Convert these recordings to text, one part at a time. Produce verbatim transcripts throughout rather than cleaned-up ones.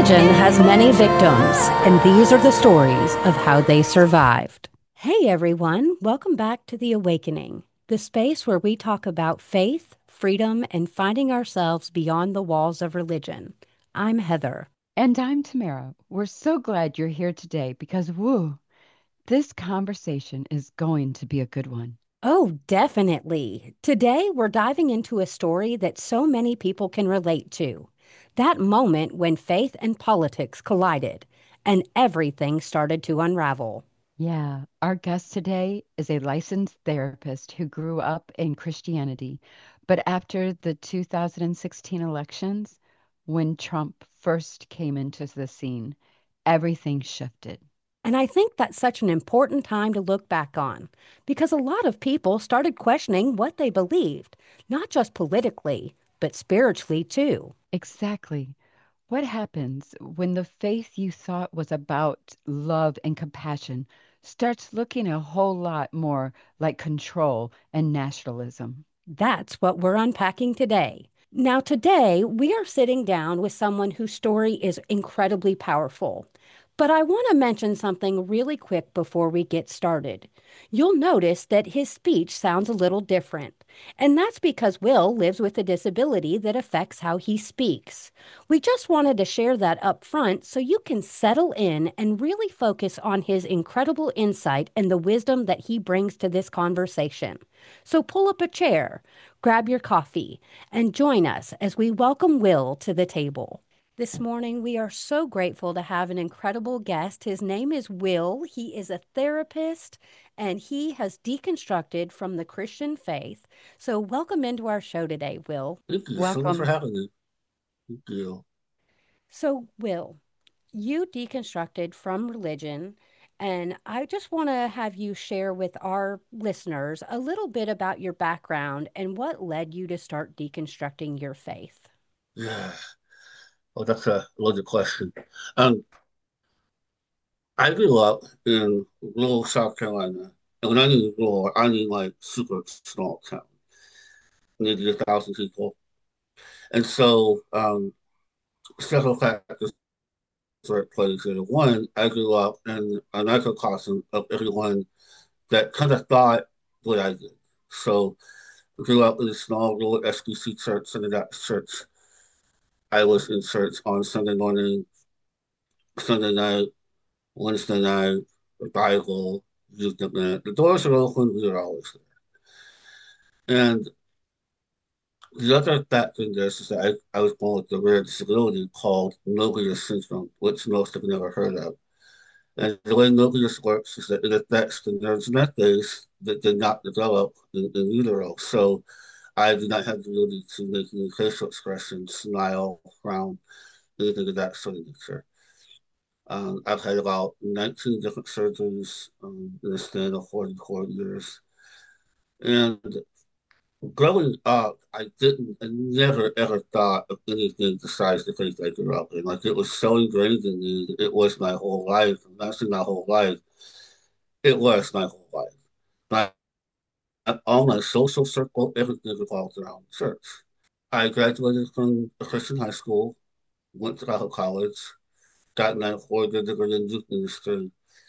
religion has many victims, and these are the stories of how they survived. Hey everyone, welcome back to The Awakening, the space where we talk about faith, freedom, and finding ourselves beyond the walls of religion. I'm Heather. And I'm Tamara. We're so glad you're here today because, woo, this conversation is going to be a good one. Oh, definitely. Today we're diving into a story that so many people can relate to. That moment when faith and politics collided and everything started to unravel. Yeah, our guest today is a licensed therapist who grew up in Christianity. But after the two thousand sixteen elections, when Trump first came into the scene, everything shifted. And I think that's such an important time to look back on because a lot of people started questioning what they believed, not just politically, but spiritually too. Exactly. What happens when the faith you thought was about love and compassion starts looking a whole lot more like control and nationalism? That's what we're unpacking today. Now, today, we are sitting down with someone whose story is incredibly powerful. But I want to mention something really quick before we get started. You'll notice that his speech sounds a little different, and that's because Will lives with a disability that affects how he speaks. We just wanted to share that up front so you can settle in and really focus on his incredible insight and the wisdom that he brings to this conversation. So pull up a chair, grab your coffee, and join us as we welcome Will to the table. This morning, we are so grateful to have an incredible guest. His name is Will. He is a therapist and he has deconstructed from the Christian faith. So, welcome into our show today, Will. Thank you so much for Welcome. having me. Thank you. So, Will, you deconstructed from religion, and I just want to have you share with our listeners a little bit about your background and what led you to start deconstructing your faith. Yeah. Oh, that's a loaded question. Um, I grew up in rural South Carolina. And when I mean rural, I mean like super small town, maybe a thousand people. And so um, several factors were at play here. One, I grew up in a microcosm of everyone that kind of thought what I did. So I grew up in a small rural S B C church, and in that church, I was in church on Sunday morning, Sunday night, Wednesday night, the Bible, youth event. The doors are open, we are always there. And the other factor in this is that I, I was born with a rare disability called Mobius syndrome, which most have never heard of. And the way Mobius works is that it affects the nerves and networks that did not develop in, in utero. So I do not have the ability to make any facial expressions, smile, frown, anything of that sort of nature. Um, I've had about nineteen different surgeries um, in the span of forty-four years. And growing up, I didn't, I never ever thought of anything besides the faith I grew up in. Like it was so ingrained in me, it was my whole life. And not saying my whole life, it was my whole life. My, all my social circle, everything revolved around church. I graduated from a Christian high school, went to Catholic college, got my four-year degree in youth ministry,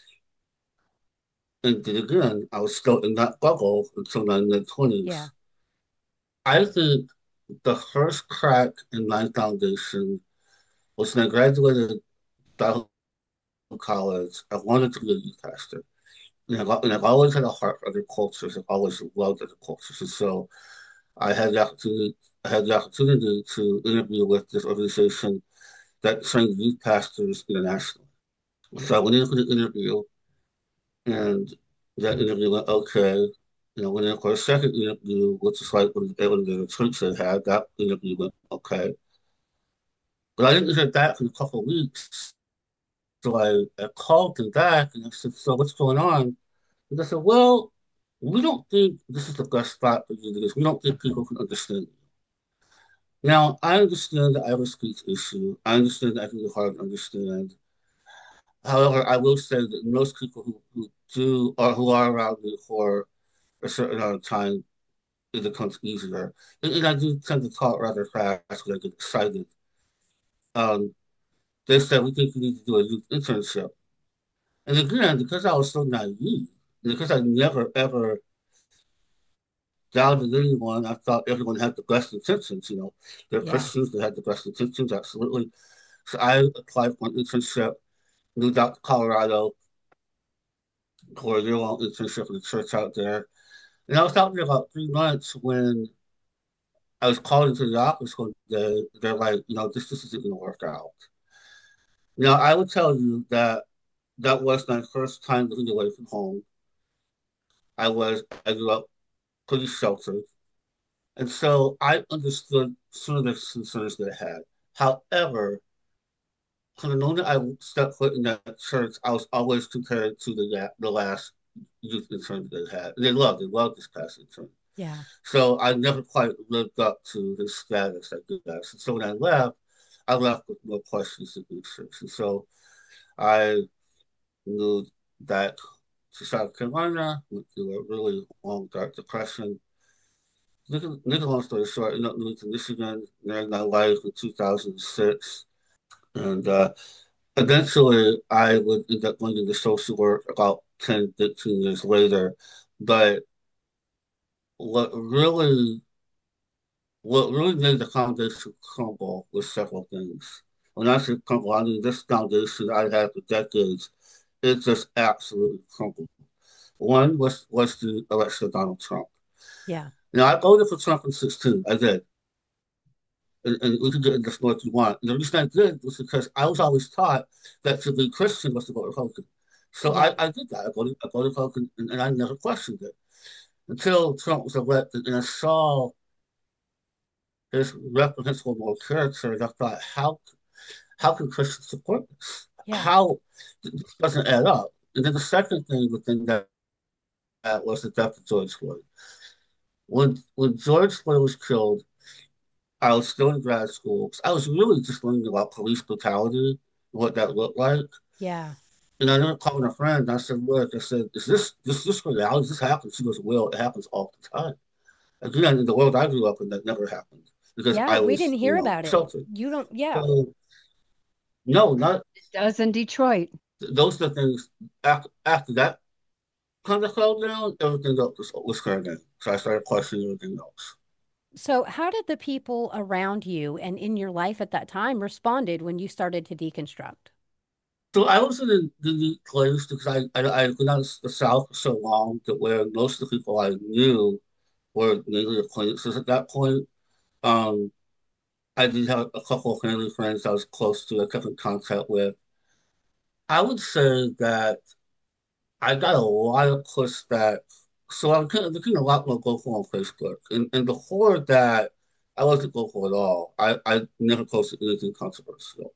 and then again, I was still in that bubble until my mid Yeah. twenties. I think the first crack in my foundation was when I graduated Bible college. I wanted to be a youth pastor. And I've, and I've always had a heart for other cultures. I've always loved other cultures. And so I had the opportunity, I had the opportunity to interview with this organization that trained youth pastors internationally. So I went in for the interview, and that interview went okay. You know, went in for a second interview, which is like when everyone in the church had had. That interview went okay. But I didn't hear back in a couple of weeks. So I, I called them back and I said, so what's going on? And they said, well, we don't think this is the best spot for you because we don't think people can understand you. Now, I understand the Irish speech issue. I understand that I can be hard to understand. However, I will say that most people who, who do or who are around me for a certain amount of time, it becomes easier. And, and I do tend to talk rather fast when I get excited. Um, they said, we think you need to do a youth internship. And again, because I was so naive, because I never ever doubted anyone, I thought everyone had the best intentions, you know. They're Yeah. Christians, they had the best intentions, absolutely. So I applied for an internship, moved out to Colorado for a year long internship in the church out there. And I was out there about three months when I was called into the office one day. They're like, you know, this, this isn't going to work out. Now, I would tell you that that was my first time living away from home. I was, I grew up pretty sheltered. And so I understood some of the concerns they had. However, from the moment I stepped foot in that church, I was always compared to the the last youth intern they had. They loved, they loved this past intern. Yeah. So I never quite lived up to his status, I guess. And so when I left, I left with more questions than answers. And so I moved back to South Carolina, went through a really long, dark depression. Make a, make a long story short, I ended up moving to Michigan, married my wife in two thousand six. And uh, eventually I would end up going into social work about ten, fifteen years later. But what really what really made the foundation crumble was several things. When I say crumble, I mean this foundation I had for decades, it just absolutely crumbled. One was was the election of Donald Trump. Yeah. Now I voted for Trump in sixteen. I did. And, and we can get into this more if you want. And the reason I did was because I was always taught that to be Christian was to vote Republican. So I, Yep. I did that. I voted, I voted Republican, and, and I never questioned it until Trump was elected, and I saw his reprehensible moral character, and I thought, how how can Christians support this? Yeah. How this doesn't add up? And then the second thing within that, that was the death of George Floyd. When when George Floyd was killed, I was still in grad school. I was really just learning about police brutality, what that looked like. Yeah. And I ended up calling a friend. And I said, "Look," I said, "Is this this this reality? This happens?" She goes, "Well, it happens all the time." Again, in the world I grew up in, that never happened because Yeah. I We was, didn't you hear know, about it. sheltered. You don't, yeah. So no, not It does in Detroit. those are the things. After, after that kind of fell down, everything else was, was kind of. So I started questioning everything else. So, how did the people around you and in your life at that time responded when you started to deconstruct? So I was in a unique place because I I I've been out of the South for so long that where most of the people I knew were mainly acquaintances at that point. Um, I did have a couple of family friends I was close to, I kept in contact with. I would say that I got a lot of pushback. So I'm kind of looking a lot more GoFo on Facebook. And, and before that, I wasn't GoFo at all. I, I never posted anything controversial.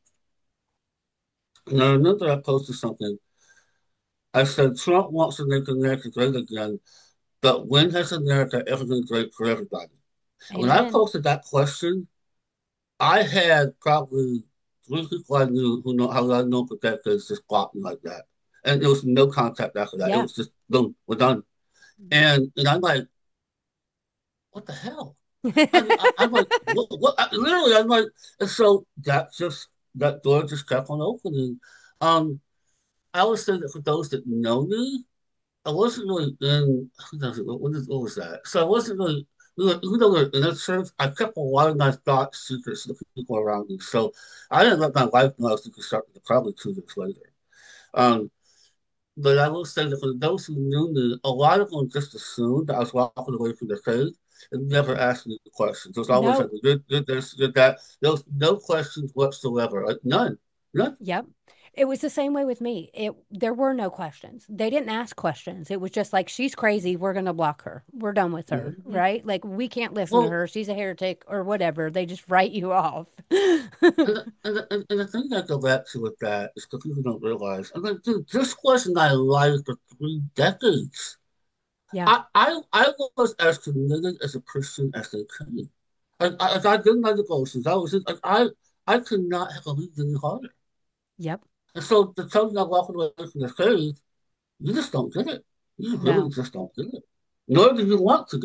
And I remember I posted something. I said, Trump wants to make America great again, but when has America ever been great for everybody? And when I Amen. posted that question, I had probably three people I knew who know how I know for decades just blocked me like that. And there was no contact after that. It Yeah. was just boom, we're done. And and I'm like, what the hell? I mean, I, I'm like, what, what? I, literally, I'm like, and so that just that door just kept on opening. Um, I would say that for those that know me, I wasn't really in. What, what, is, what was that? So I wasn't really. We were, even though we were in a church, I kept a lot of my thoughts secrets to the people around me. So I didn't let my wife know I was deconstructing probably two years later. Um, but I will say that for those who knew me, a lot of them just assumed that I was walking away from their faith and never asked me the questions. It was always like, No. you're, you're this, you're that. There was no questions whatsoever. Like, none. None. Yep. It was the same way with me. It there were no questions. They didn't ask questions. It was just like she's crazy, we're going to block her. We're done with her, Mhm. right? Like we can't listen to Well, her. She's a heretic or whatever. They just write you off. and the, and, the, and the thing I go back to with that is because people don't realize, I'm like, dude, this wasn't my life for three decades. Yeah. I, I, I was as committed as a Christian as they could. I, I, I did my devotions. I was, like, I, I could not have believed any harder. Yep. And so the time I walking away from the faith, you just don't get it. You really No. just don't get it. Nor do you want to get it.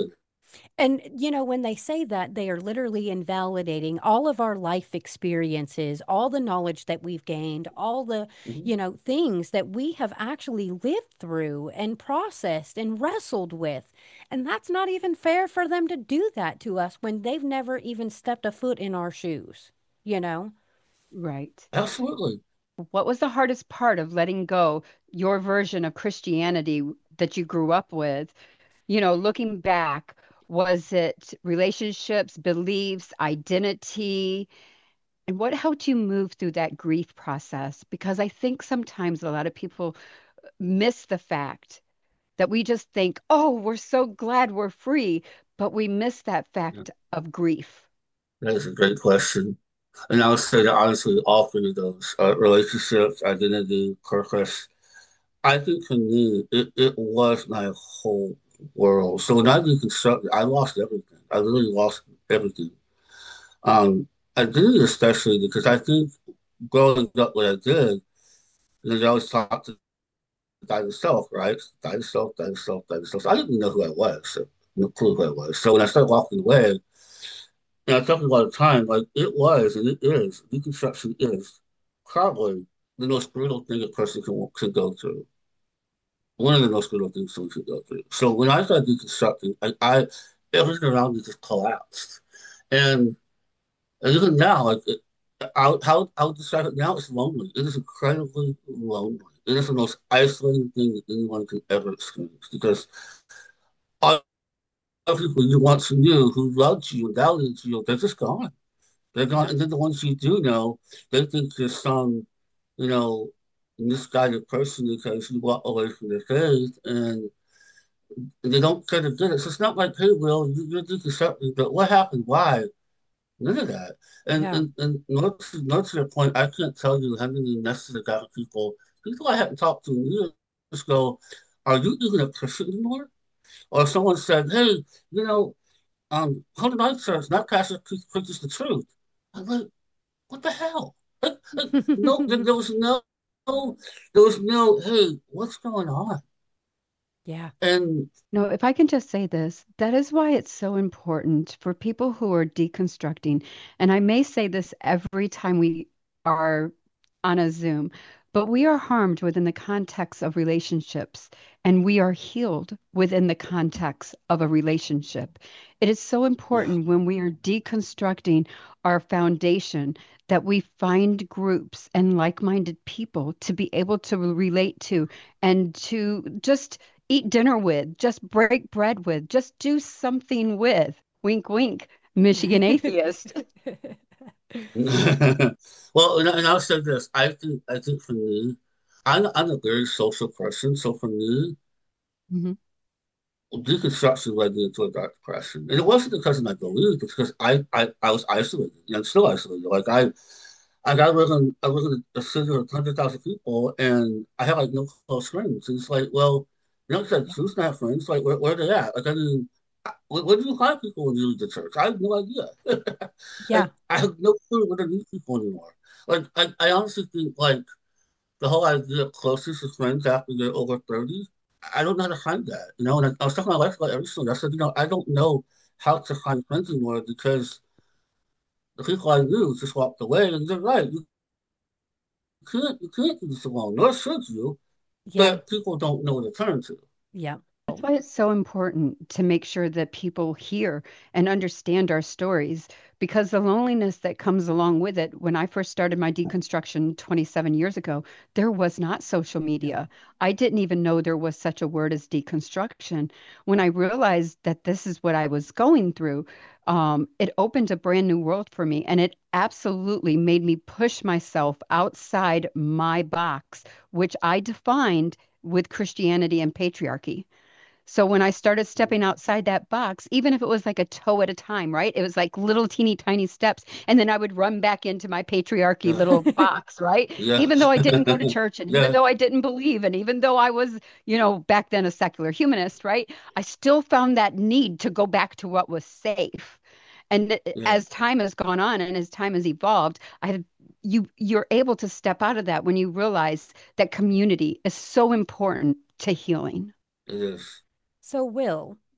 And, you know, when they say that, they are literally invalidating all of our life experiences, all the knowledge that we've gained, all the, Mhm. you know, things that we have actually lived through and processed and wrestled with. And that's not even fair for them to do that to us when they've never even stepped a foot in our shoes, you know? Right. Absolutely. What was the hardest part of letting go your version of Christianity that you grew up with? You know, looking back, was it relationships, beliefs, identity? And what helped you move through that grief process? Because I think sometimes a lot of people miss the fact that we just think, oh, we're so glad we're free, but we miss that Yeah, fact of grief. that is a great question. And I would say that honestly, all three of those uh, relationships, identity, purpose, I think for me, it, it was my whole world. So when I deconstructed, I lost everything. I literally lost everything. Um, identity especially because I think growing up what I did, you know, they always talk to die to self, right? Die to self, die to self, die to self. So I didn't know who I was, so no clue who I was. So when I started walking away, and I talk about the time, like it was and it is, deconstruction is probably the most brutal thing a person can can go through. One of the most brutal things someone can go through. So when I started deconstructing, I, I everything around me just collapsed. And, and even now, like it, how how how describe it now? It's lonely. It is incredibly lonely. It is the most isolating thing that anyone can ever experience because all the people you once knew who loved you and valued you, they're just gone. They're gone, Yeah. and then the ones you do know, they think you're some, you know, misguided person because you walk away from their faith, and they don't care to get it. So it's not like, hey, Will, you, you're deconstructing, but what happened? Why? None of that. And Yeah. and and not to, not to your point, I can't tell you how many messages I got from people, people I hadn't talked to in years go, are you even a Christian anymore? Or someone said, hey, you know, um, Holy Night Church, not Pastor preaches the truth. I'm like, what the hell? Like, like, no, there, there was no, there was no, hey, what's going on? Yeah. And No, if I can just say this, that is why it's so important for people who are deconstructing. And I may say this every time we are on a Zoom, but we are harmed within the context of relationships, and we are healed within the context of a relationship. It is so yeah, important when we are deconstructing our foundation that we find groups and like-minded people to be able to relate to and to just eat dinner with, just break bread with, just do something with. Wink, wink, Michigan atheist. well, and, and I'll say this. I think I think for me, I'm I'm a very social person. So for me, Mhm. deconstruction led me into a dark depression, and it wasn't because of my belief. It's because I I, I was isolated, and I'm still isolated. Like I I got live in I live in a city of hundred thousand people, and I have like no close friends. And it's like, well, you know, it's like Yeah. who's not friends? Like where where are they at? Like I mean, where, where do you find people when you leave the church? I have no idea. Yeah. Like I have no clue where to meet people anymore. Like I, I honestly think like the whole idea of closest with friends after you're over thirty, I don't know how to find that. You know, and I, I was talking to my wife about it recently. I said, you know, I don't know how to find friends anymore because the people I knew just walked away. And they're right. You can't you can't do this alone, nor should you, Yeah. but people don't know where to turn to. Yeah. That's why it's so important to make sure that people hear and understand our stories because the loneliness that comes along with it. When I first started my deconstruction twenty-seven years ago, there was not social No. media. I didn't even know there was such a word as deconstruction. When I realized that this is what I was going through, um, it opened a brand new world for me. And it absolutely made me push myself outside my box, which I defined with Christianity and patriarchy. So when I started stepping outside that box, even if it was like a toe at a time, right? It was like little teeny tiny steps. And then I would run back into my patriarchy Yeah, little box, right? yeah, Even though I didn't go to church and even yeah, though I didn't believe and even though I was, you know, back then a secular humanist, right? I still found that need to go back to what was safe. And yeah. as time has gone on and as time has evolved, I have you you're able to step out of that when you realize that community is so important to healing. It is. So, Will,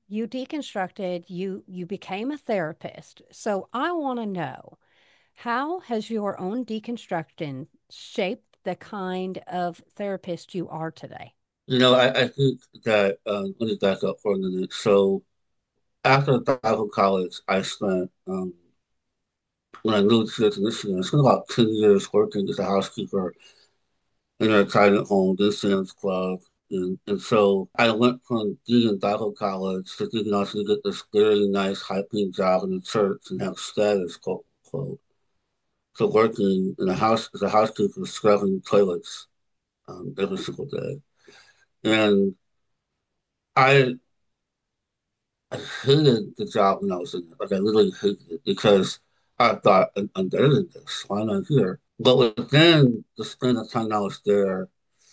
You deconstructed, you you became a therapist. So I want to know, how has your own deconstruction shaped the kind of therapist you are today? You know, I, I think that um, let me back up for a minute. So after Bible college, I spent um, when I moved here to Michigan, I spent about ten years working as a housekeeper in a retirement home, then Sam's Club. And, and so I went from being in Bible college to thinking I was going to get this very nice, high paying job in the church and have status, quote, quote. So working in a house as a housekeeper, scrubbing toilets um, every single day. And I I hated the job when I was in it. Like I literally hated it because I thought I'm, I'm better than this. Why am I here? But within the span of time I was there,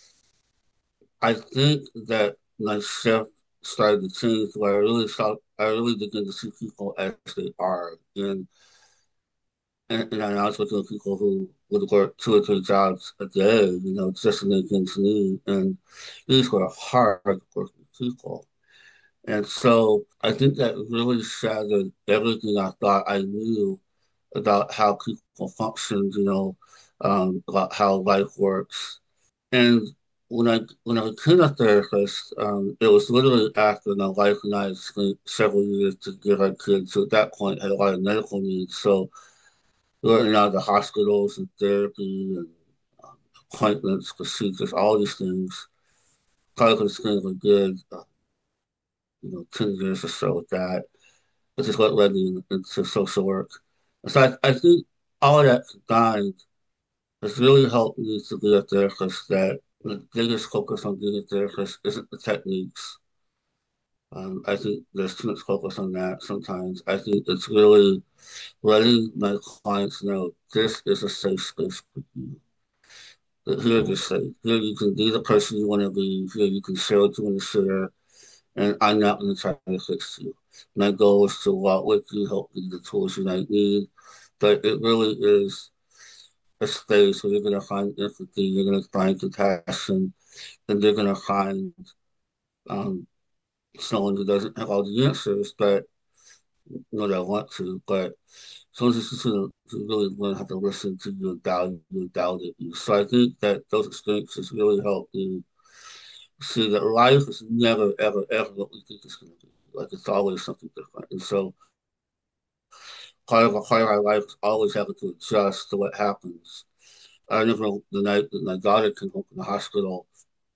I think that my shift started to change where I really saw I really began to see people as they are. And and, and I was looking at people who would work two or three jobs a day, you know, just to make ends meet. And these were hard working people. And so I think that really shattered everything I thought I knew about how people function, you know, um, about how life works. And when I when I became a therapist, um, it was literally after my wife and I spent several years to give our kids, who at that point had a lot of medical needs. So we were in and out of the hospitals and therapy and um, appointments, procedures, all these things. Probably could have spent a good, uh, you know, ten years or so with that, which is what led me into social work. And so I, I think all of that combined has really helped me to be a therapist that the biggest focus on being a therapist isn't the techniques. Um, I think there's too much focus on that sometimes. I think it's really letting my clients know this is a safe space for you. That here Yeah. you're safe. Here you can be the person you want to be. Here you can share what you want to share. And I'm not going to try to fix you. My goal is to walk with you, help you the tools you might need. But it really is a space where you're going to find empathy, you're going to find compassion, and you're going to find um, someone who doesn't have all the answers, but you know they want to. But someone just to, to really learn how to listen to you and value you and validate you. So I think that those experiences really help me see that life is never, ever, ever what we think it's going to be. Like it's always something different. And so part of, part of our life is always having to adjust to what happens. I remember the night that my daughter came home from the hospital,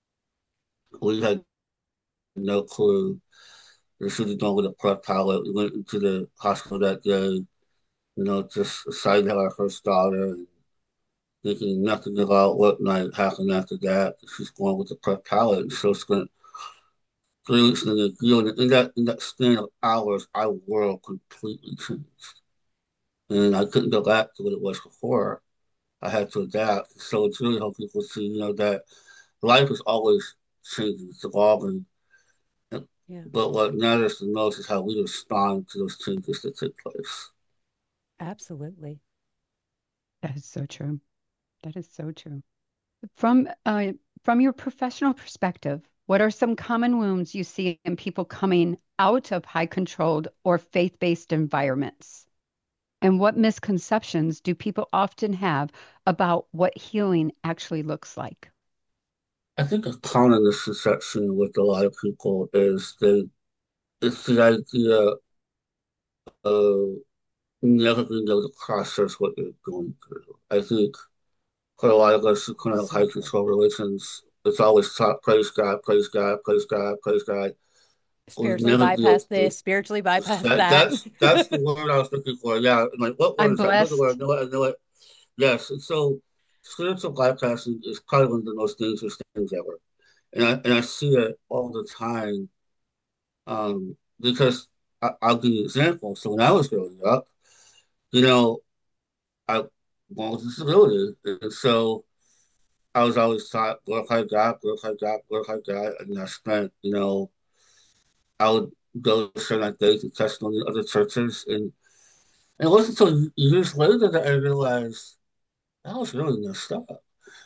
we had no clue that she was going with a prep pilot. We went into the hospital that day, you know, just excited to have our first daughter and thinking nothing about what might happen after that. She's going with the prep pilot. And so spent three weeks in the N I C U. And in that, in that span of hours, our world completely changed. And I couldn't go back to what it was before. I had to adapt. So it's really helping people see, you know, that life is always changing, it's evolving. Yeah, But what matters the most is how we respond to those changes that take place. absolutely. That is so true. That is so true. From uh, from your professional perspective, what are some common wounds you see in people coming out of high controlled or faith-based environments? And what misconceptions do people often have about what healing actually looks like? I think a common misconception with a lot of people is they it's the idea of never being able to process what they're going through. I think for a lot of us who kind of So high true. control religions, it's always taught praise God, praise God, praise God, praise God. We'll Spiritually never be able bypass to. this, spiritually bypass That that. that's that's the word I was looking for. Yeah, I'm like what word I'm is that? I know the word. blessed. I know it. I know it. Yes, and so spiritual bypassing is probably one of the most dangerous things ever, and I and I see it all the time. Um, because I, I'll give you an example. So when I was growing up, you know, I wanted disability, and so I was always taught glorify God, glorify God, glorify God, and I spent, you know, I would go to certain days and testimony in other churches, and, and it wasn't until years later that I realized I was really messed up.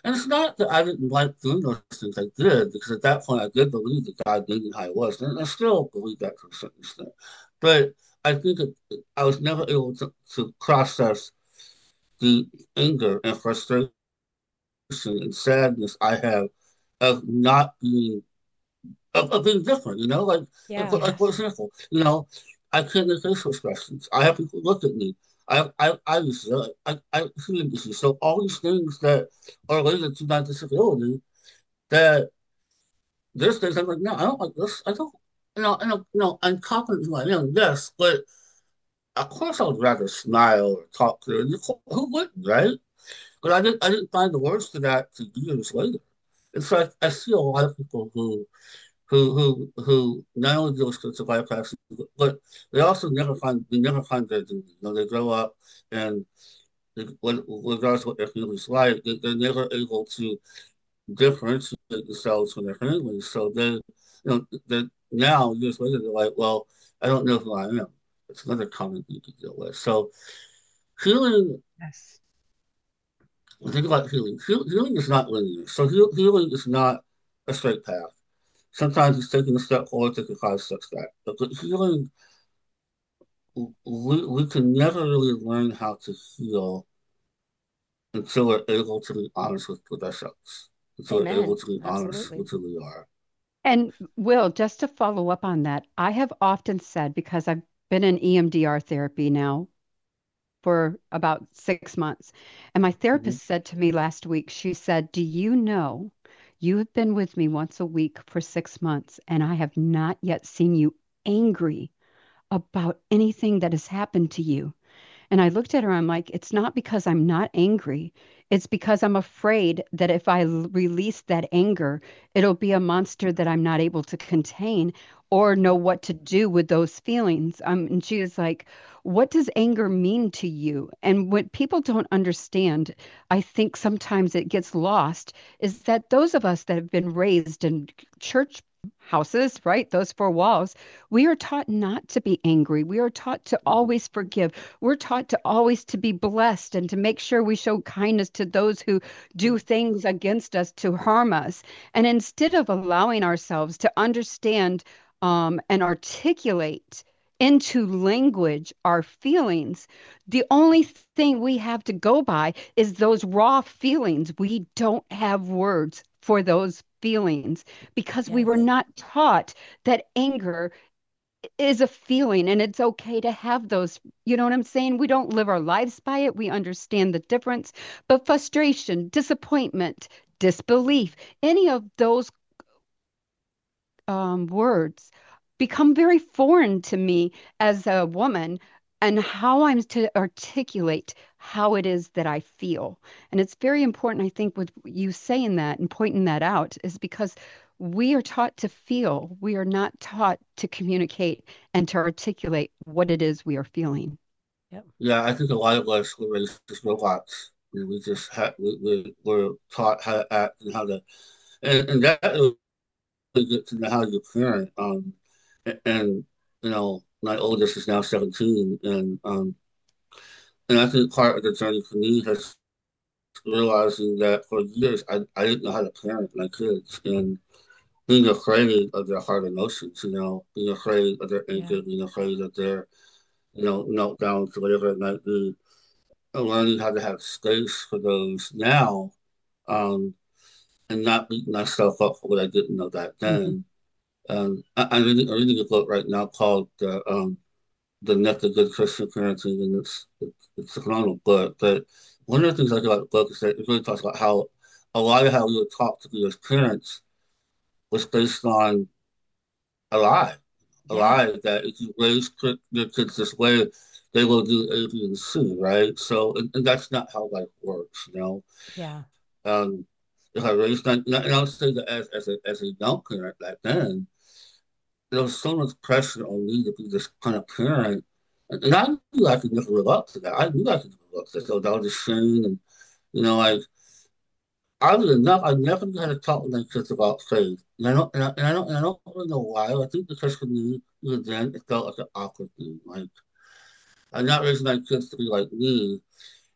And it's not that I didn't like doing those things. I did because at that point I did believe that God knew me how I was, and I still believe that to a certain extent. But I think it, I was never able to, to process the anger and frustration and sadness I have of not being of, of being different. You know, like like Yeah. like for Yes. example, you know, I can't make facial expressions. I have people look at me. I I I used to, I I hearing issues. So all these things that are related to my disability that there's things I'm like, no, I don't like this. I don't, you know, I don't, you know, I'm confident who I am, yes, but of course I would rather smile or talk to her. Who wouldn't, right? But I didn't, I didn't find the words to that to years later. And so I, I see a lot of people who, who, who, who not only deal with spiritual bypass, but they also never find, they never find their duty. You know, they grow up and they, regardless of what their family's like, they, they're never able to differentiate themselves from their families. So they, you know, they now years later they're like, well, I don't know who I am. It's another common thing to deal with. So healing, Yes. think about healing. Heal, healing is not linear. So heal, healing is not a straight path. Sometimes it's taking a step forward, taking five steps back. But the healing, we, we can never really learn how to heal until we're able to be honest with, with ourselves, until we're able Amen. to be honest Absolutely. with who we are. And Will, just to follow up on that, I have often said, because I've been in E M D R therapy now for about six months, and my Mhm. therapist said to me last week, she said, "Do you know you have been with me once a week for six months, and I have not yet seen you angry about anything that has happened to you?" And I looked at her, I'm like, it's not because I'm not angry. It's because I'm afraid that if I l- release that anger, it'll be a monster that I'm not able to contain or know what to do with those feelings. Um, and she was like, what does anger mean to you? And what people don't understand, I think sometimes it gets lost, is that those of us that have been raised in church houses, right? Those four walls, we are taught not to be angry. We are taught to always forgive. We're taught to always to be blessed and to make sure we show kindness to those who do things against us to harm us. And instead of allowing ourselves to understand um, and articulate into language our feelings, the only thing we have to go by is those raw feelings. We don't have words for those feelings because we were Yes. not taught that anger is a feeling and it's okay to have those. You know what I'm saying? We don't live our lives by it. We understand the difference. But frustration, disappointment, disbelief, any of those um, words become very foreign to me as a woman and how I'm to articulate how it is that I feel. And it's very important, I think, with you saying that and pointing that out, is because we are taught to feel. We are not taught to communicate and to articulate what it is we are feeling. Yep. Yeah, I think a lot of us were raised as robots. We, we just had we, we were taught how to act and how to, and, and that really gets into how you parent. Um, and, and you know, my oldest is now seventeen, and um, and I think part of the journey for me has realizing that for years I, I didn't know how to parent my kids and being afraid of their hard emotions. You know, being afraid of their Yeah. anger, being afraid of their you know meltdowns or whatever it might be, learning how to have space for those now, um, and not beating myself up for what I didn't know back Mhm. then. Um, I, I'm reading, I'm reading a book right now called uh, um, "The Myth of Good Christian Parenting," and it's it's, it's a phenomenal book. But one of the things I like about the book is that it really talks about how a lot of how we were taught to be as parents was based on a lie, a Yeah. lie that if you raise your kids this way, they will do A, B, and C, right? So, and, and that's not how life works, you know. Yeah. Um, if I raised, and I would say that as, as a as a young parent back then, there was so much pressure on me to be this kind of parent, and, and I knew I could never live up to that. I knew I could never live up to that. So that was a shame, and you know, like oddly enough, I never knew how to talk with my kids about faith. And I don't, and I, and I don't, and I don't really know why. I think because for me, even then, it felt like an awkward thing. Like I'm not raising my kids to be like me,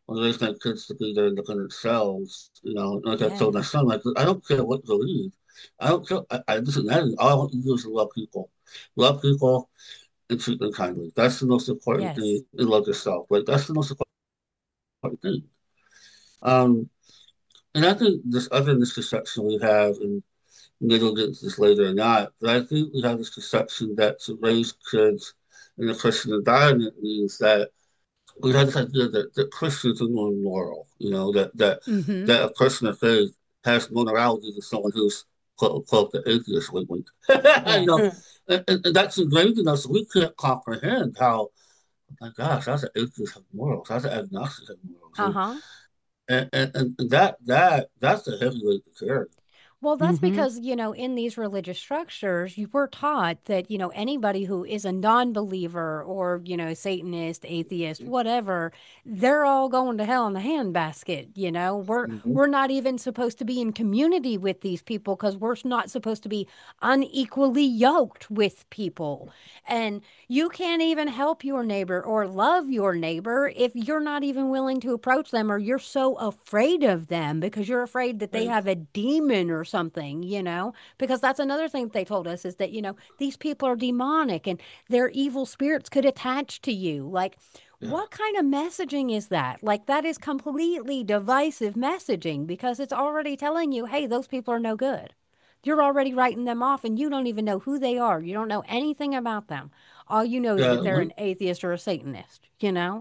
want to raise my kids to be their independent selves. You know, like I told my Yes. son, like I don't care what you believe. I don't care. I, I listen. I, all I want you to do is love people, love people, and treat them kindly. That's the most important thing. Yes. And love yourself. Like that's the most important thing. Um, and I think this other misconception we have, and maybe we'll get into this later or not, but I think we have this conception that to raise kids in a Christian environment means that we have this idea that, that Christians are more moral, you know, that that Mm-hmm. that a person of faith has more morality than someone who's quote unquote the atheist wink wink. You know, Yes. and, and, and that's ingrained in us. We can't comprehend how, oh my gosh, how's an atheist have morals? How's an agnostic have morals? And Uh-huh. and, and, and that that that's a heavy weight to carry. Well, that's Mm-hmm. because, you know, in these religious structures, you were taught that, you know, anybody who is a non-believer or, you know, Satanist, atheist, whatever, they're all going to hell in the handbasket, you know. We're Mm-hmm. we're not even supposed to be in community with these people because we're not supposed to be unequally yoked with people. And you can't even help your neighbor or love your neighbor if you're not even willing to approach them or you're so afraid of them because you're afraid that they Right. have a demon or something, you know? Because that's another thing that they told us is that, you know, these people are demonic and their evil spirits could attach to you. Like, Yeah. what kind of messaging is that? Like, that is completely divisive messaging because it's already telling you, hey, those people are no good. You're already writing them off and you don't even know who they are. You don't know anything about them. All you know is Yeah. that they're an One atheist or a Satanist, you know?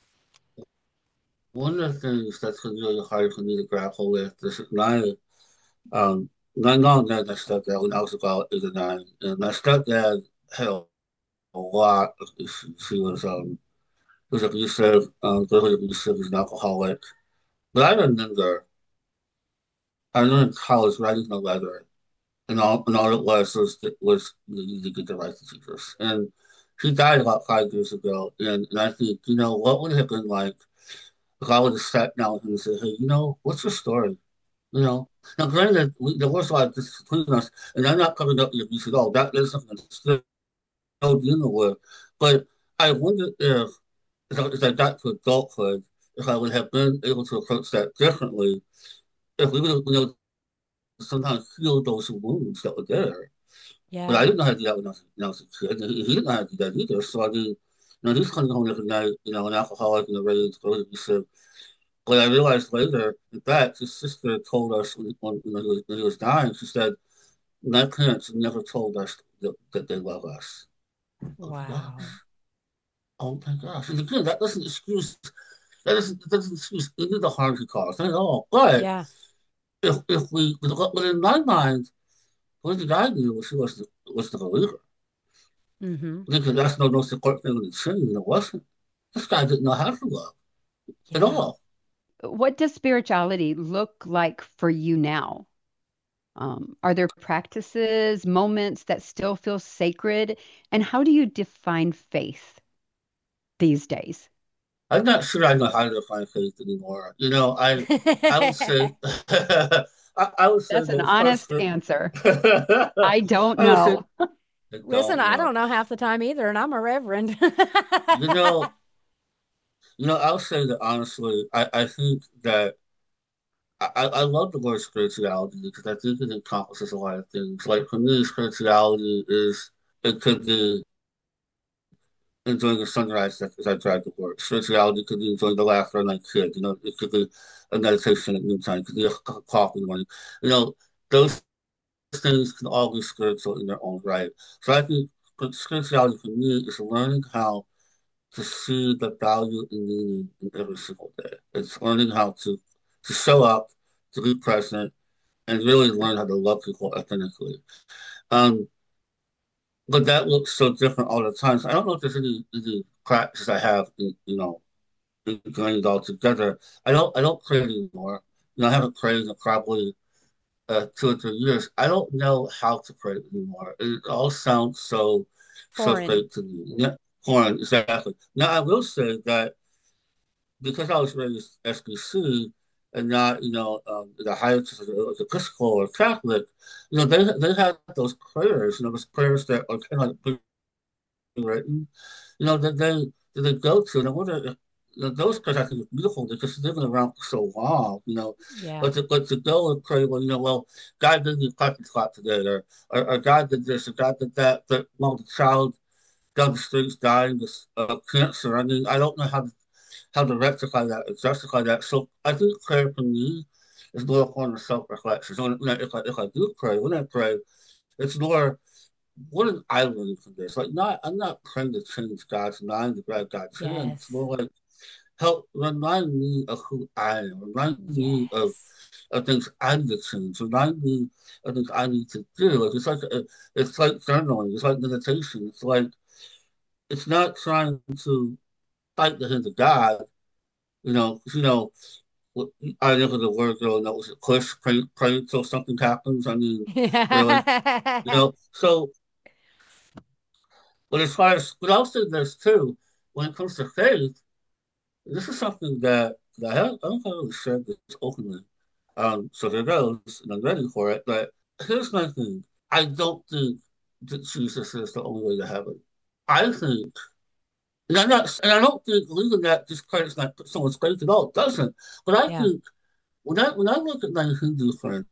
one of the things that's really hard for me to grapple with is my um my mom and my stepdad when I was about eight or nine, and my stepdad had a, a lot of issues. He was um he was abusive, um, very abusive. He was an alcoholic. But I remember I remember in college writing a letter, and all and all it was was was you need to get the right to Jesus. And he died about five years ago, and, and I think you know what would it have been like if I would have sat down with him and said, hey, you know, what's your story? You know, now granted, we, there was a lot of distance between us, and I'm not covering up the abuse at all. That is something I'm still dealing with. But I wonder if, as I, as I got to adulthood, if I would have been able to approach that differently, if we would have been able to sometimes heal those wounds that were there. But I Yeah. didn't know how to do that when I was, when I was a kid. He, he didn't know how to do that either. So I mean, you know, he's coming home every night, you know, an alcoholic and a rage, very abusive. But I realized later, in fact, his sister told us when, when, when, he was, when he was dying, she said, my parents never told us that, that they love us. Oh my gosh. Wow. Oh my gosh. And again, that doesn't excuse, that doesn't, that doesn't excuse any of the harm he caused, not at all. But Yeah. if, if we, but in my mind, what the guy knew was he was the, was the believer. Mm-hmm. Because that's no most important thing in the chain, and it wasn't. This guy didn't know how to love at Yeah. all. What does spirituality look like for you now? Um, are there practices, moments that still feel sacred? And how do you define faith these days? I'm not sure I know how to define faith anymore. You know, I I would say I, I would say That's an that as far as honest spirit, answer. I I don't would say know. I Listen, don't I know. don't know half the time either, and I'm a reverend. You know, you know, I'll say that honestly, I, I think that I, I love the word spirituality because I think it encompasses a lot of things. Like for me, spirituality is it could be enjoying the sunrise as, as I drive to work. Spirituality could be enjoying the laughter of my kid. You know, it could be a meditation at noontime. It could be a cup of coffee in the morning. You know, those things can all be spiritual in their own right. So I think spirituality for me is learning how to see the value and meaning in every single day. It's learning how to to show up, to be present, and really learn how to love people authentically. Um, but that looks so different all the time. So I don't know if there's any, any practice I have, in, you know, ingrained all together. I don't I don't pray anymore. You know, I haven't prayed in probably uh, two or three years. I don't know how to pray anymore. It all sounds so so Foreign. fake to me. Yeah, foreign, exactly. Now I will say that because I was raised S B C and not, you know, um, the hierarchy of the Episcopal or Catholic, you know, they they have those prayers, you know, those prayers that are kind of like written, you know, that they that they go to. And I wonder if, those guys I think are beautiful because they've been around for so long, you know. Yeah. But to, but to go and pray, well, you know, well, God did the coffee spot today, or, or, or God did this, or God did that, but well, the child down the streets dying of uh, cancer. I mean, I don't know how to, how to rectify that or justify that. So I think prayer for me is more a form of self-reflection. So when I, if I if I do pray, when I pray, it's more what am I learning from this? Like, not I'm not trying to change God's mind to grab God's hand. It's Yes. more like help remind me of who I am, remind me of, Yes. of things I need to change, remind me of things I need to do. Like, it's like a, it's like journaling, it's like meditation. It's like it's not trying to fight the hands of God, you know. 'Cause, you know, I never the word girl knows it push, pray, pray until something happens. I mean, they're like, you know, so. But as far as, but I'll say this too, when it comes to faith, this is something that, that I haven't, I don't think I really shared this openly. Um, so there goes, and I'm ready for it. But here's my thing. I don't think that Jesus is the only way to heaven. I think, and I'm not, and I don't think believing that just credits not someone's faith at all. It doesn't. But I Yeah. think when I when I look at my Hindu friends,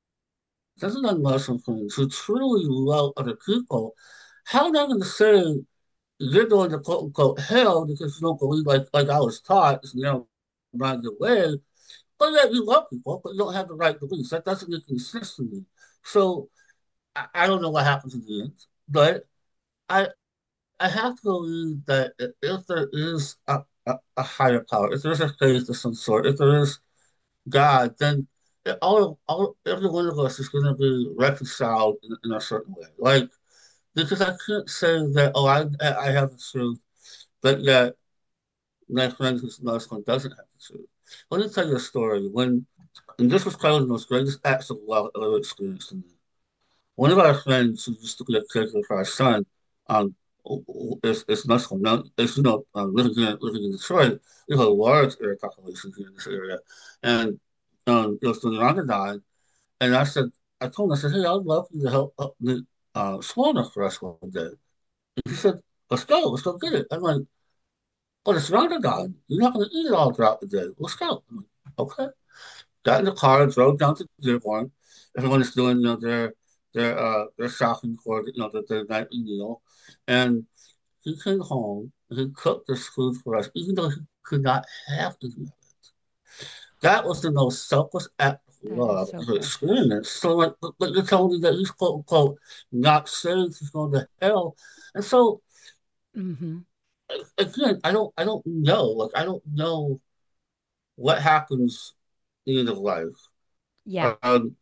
and my Muslim friends who truly love other people, how am I going to say you're going to quote unquote hell because you don't believe like like I was taught, you know, mind your way. But yeah, you love people, but you don't have the right beliefs. That doesn't make any sense to me. So I, I don't know what happens in the end, but I I have to believe that if there is a, a, a higher power, if there's a faith of some sort, if there is God, then all, all every one of us is going to be reconciled in, in a certain way. Like because I can't say that oh I I have the truth, but yet my friend who's Muslim doesn't have the truth. Let me tell you a story. When and this was probably the most greatest acts of love I've ever experienced in me. One of our friends who used to be a caregiver for our son, um, is, is Muslim. Now, as you know, uh, living here, living in Detroit, we have a large area population here in this area. And um, it was during Ramadan, and I said, I told him, I said, hey, I'd love you to help, help me uh, slaughter for us one day. And he said, let's go, let's go get it. I'm like, but it's Ramadan. You're not going to eat it all throughout the day. Let's go. I'm like, okay. Got in the car, drove down to Dearborn. Everyone is doing, you know, their their uh their shopping for you know their, their nightly meal, and he came home and he cooked this food for us, even though he could not have to do it. That was the most selfless act of That is love so I've ever precious. experienced. So, like, but but you're telling me that he's quote unquote not saved, he's going to hell, and so Hmm. again, I don't I don't know, like I don't know what happens in the end of life. Yeah. Um,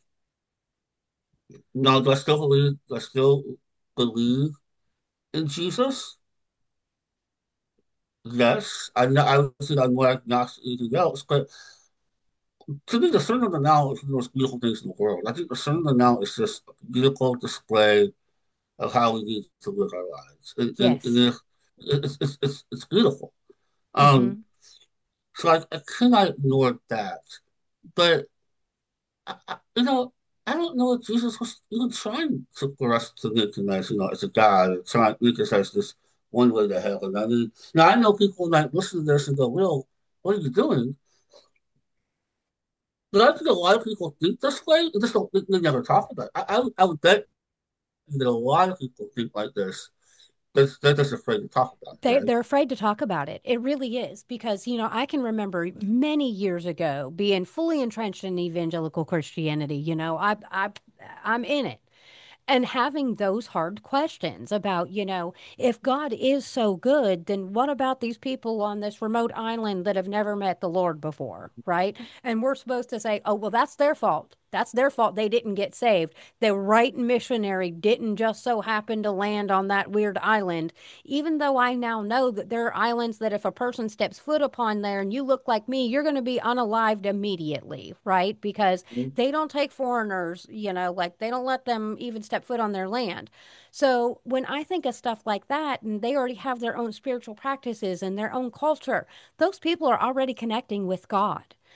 Now, do I still believe? Do I still believe in Jesus? Yes, I know. I would say I'm more agnostic than anything else. But to me, the Sermon on the Mount is one of the most beautiful things in the world. I think the Sermon on the Mount is just a beautiful display of how we need to live our lives, and, and, and Yes. it's, it's, it's, it's, it's beautiful. Um, Hmm. so I, I cannot ignore that. But I, I, you know, I don't know if Jesus was even trying to, for us to make him as, you know, as a God, or trying to make us as this one way to heaven. I mean, now I know people might listen to this and go, well, what are you doing? But I think a lot of people think this way, and just don't think they never talk about it. I, I, would- I would bet that a lot of people think like this. They're, they're just afraid to talk about it, They right? they're afraid to talk about it. It really is because, you know, I can remember many years ago being fully entrenched in evangelical Christianity. You know, I I I'm in it. And having those hard questions about, you know, if God is so good, then what about these people on this remote island that have never met the Lord before, right? And we're supposed to say, oh, well, that's their fault. That's their fault. They didn't get saved. The right missionary didn't just so happen to land on that weird island. Even though I now know that there are islands that if a person steps foot upon there and you look like me, you're going to be unalived immediately, right? Because they don't take foreigners, you know, like they don't let them even step foot on their land. So when I think of stuff like that, and they already have their own spiritual practices and their own culture, those people are already connecting with God.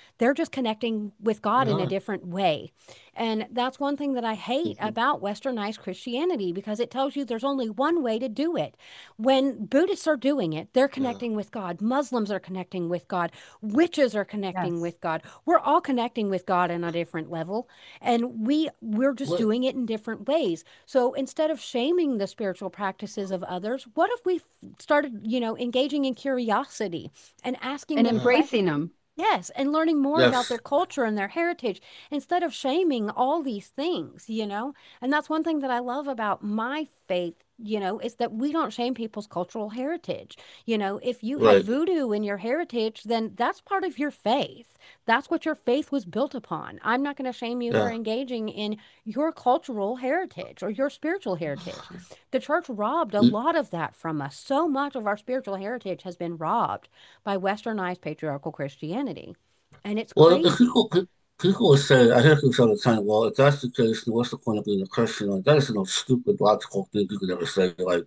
They're just connecting with God in a Yeah. different way. And that's one thing that I hate Mhm. about westernized Christianity because it tells you there's only one way to do it. When Buddhists are doing it, they're Yeah. connecting with God. Muslims are connecting with God. Witches are connecting Yes. with God. We're all connecting with God on a different level, and we we're just What? doing it in different ways. So instead of shaming the spiritual practices of others, what if we started, you know, engaging in curiosity and asking And them Yeah. embracing questions? them. Yes, and learning more about their Yes. culture and their heritage instead of shaming all these things, you know? And that's one thing that I love about my faith, you know, is that we don't shame people's cultural heritage. You know, if you have Right. voodoo in your heritage, then that's part of your faith. That's what your faith was built upon. I'm not going to shame you for Yeah. engaging in your cultural heritage or your spiritual heritage. The church robbed a Mm. lot of that from us. So much of our spiritual heritage has been robbed by westernized patriarchal Christianity. And it's Well, if crazy. people people will say, I hear people say all the time, well, if that's the case, then what's the point of being a Christian? Like, that is the most stupid logical thing you could ever say. Like,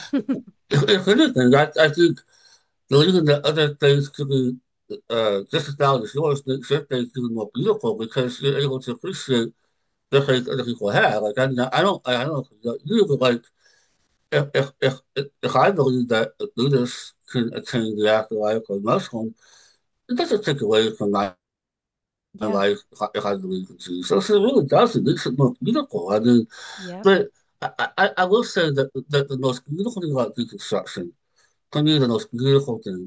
if, if anything, I, I think believing that other things could be uh, just as valid as yours makes your faith even more beautiful because you're able to appreciate the faith other people have. Like, I, mean, I don't, I don't know if you, but like, if if if if if I believe that Buddhists can attain the afterlife or Muslim, it doesn't take away from my my Yeah. life if I, if I believe in Jesus. So it really does. It makes it more beautiful. I mean, Yep. but I, I, I will say that that the most beautiful thing about deconstruction, for me, the most beautiful thing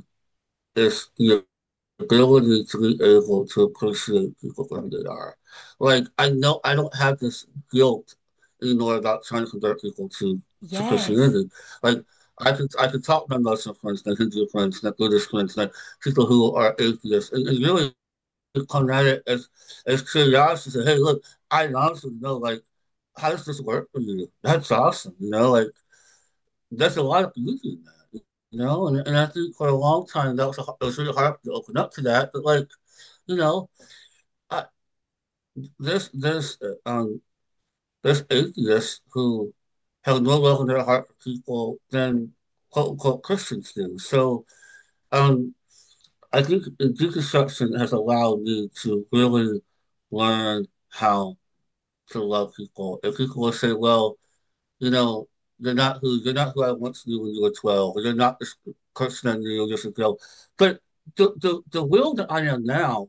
is the ability to be able to appreciate people for who they are. Like I know I don't have this guilt anymore about trying to convert people to to Yes. Christianity. Like I could I could talk to my Muslim friends, my Hindu friends, my Buddhist friends, like people who are atheists, and, and really come at it as as curiosity. Say, hey, look, I honestly know like how does this work for you? That's awesome. You know, like there's a lot of beauty in that. You know, and, and I think for a long time that was a, it was really hard to open up to that. But like, you know, I, there's there's uh, um there's atheists who have no love in their heart for people than quote unquote Christians do. So um I think deconstruction has allowed me to really learn how to love people. If people will say, well, you know, you're not who you're not who I once knew when you were twelve, or you're not this person I knew years ago. But the the, the will that I am now,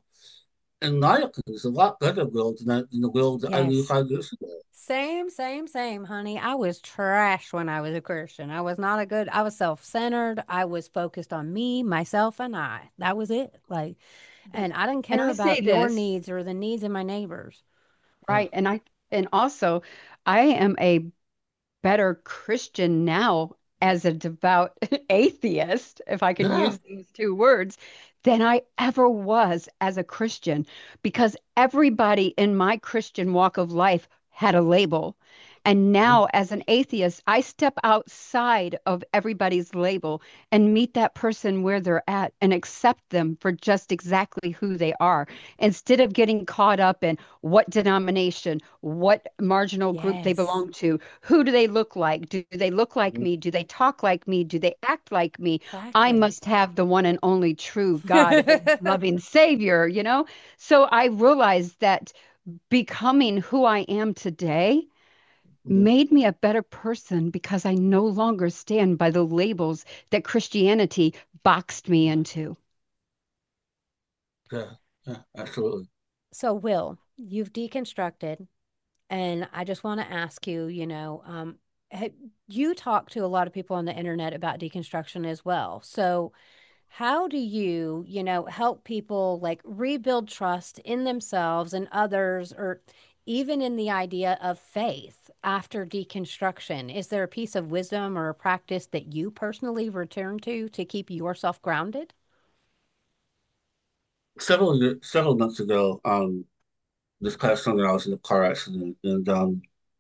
in my opinion, is a lot better will than, I, than the will that I knew Yes. five years ago. Same, same, same, honey. I was trash when I was a Christian. I was not a good, I was self-centered. I was focused on me, myself, and I. That was it. Like, and I didn't And care I say about your this, needs or the needs of my neighbors. Yeah, right? And I and also I am a better Christian now as a devout atheist, if I can yeah, use these two words, than I ever was as a Christian, because everybody in my Christian walk of life had a label. And now, as an atheist, I step outside of everybody's label and meet that person where they're at and accept them for just exactly who they are, instead of getting caught up in what denomination, what marginal group they Yes, belong to, who do they look like? Do they look like me? Do they talk like me? Do they act like me? I exactly. must have the one and only true God and loving Savior, you know? So I realized that becoming who I am today made me a better person because I no longer stand by the labels that Christianity boxed me into. yeah, yeah, absolutely. So, Will, you've deconstructed, and I just want to ask you, you know, um, ha- you talk to a lot of people on the internet about deconstruction as well. So, how do you, you know, help people like rebuild trust in themselves and others, or even in the idea of faith after deconstruction? Is there a piece of wisdom or a practice that you personally return to to keep yourself grounded? Several years, several months ago, um, this past summer, I was in a car accident, and um,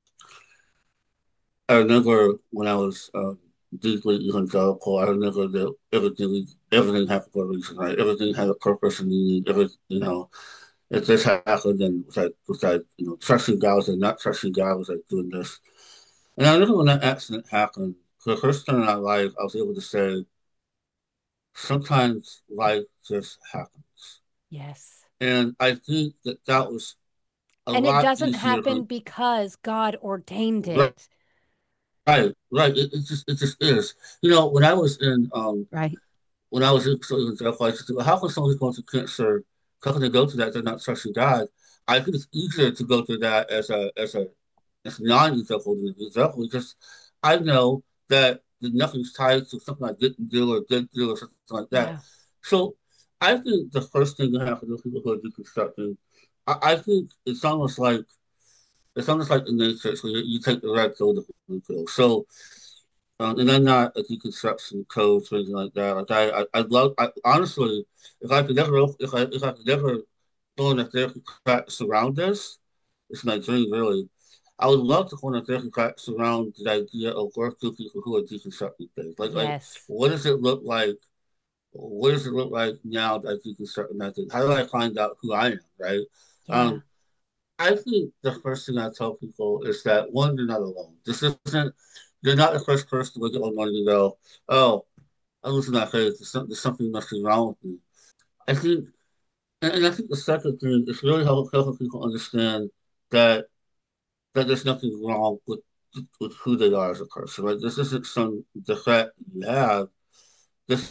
I remember when I was uh, deeply evangelical, I remember that everything everything happened for a reason, right? Everything had a purpose and meaning. Every you know, it just happened, and was like was like you know, trusting God was like not trusting God was like doing this. And I remember when that accident happened, for the first time in my life, I was able to say, sometimes life just happens. Yes. And I think that that was a And it lot doesn't easier for happen because God ordained right, it. right, right. It, it just it just is. You know, when I was in um Right. when I was in so in jail, I said, well, how can someone who's going through cancer, how can they go to that? They're not trusting God. I think it's easier to go to that as a as a as non-example than an example because I know that nothing's tied to something I didn't do or did do or something like that. Yeah. So I think the first thing you have to do, people who are deconstructing, I, I think it's almost like it's almost like in nature. So you, you take the red pill, the blue pill. So um, and I'm not a deconstruction coach or anything like that. Like I, I, I love. I, honestly, if I could never, if I, if I could never go in a therapy class around this, it's my dream really. I would love to go in a therapy class around the idea of work with people who are deconstructing things. Like, like, Yes. what does it look like? What does it look like now that I deconstruct that thing? How do I find out who I am? Right. Yeah. Um, I think the first thing I tell people is that one, you're not alone. This isn't, you're not the first person to look at one morning and go, oh, I'm losing my faith. There's, some, there's something must be wrong with me. I think, and, and I think the second thing is really helping, helping people understand that that there's nothing wrong with with who they are as a person. Right? This isn't some defect you have. This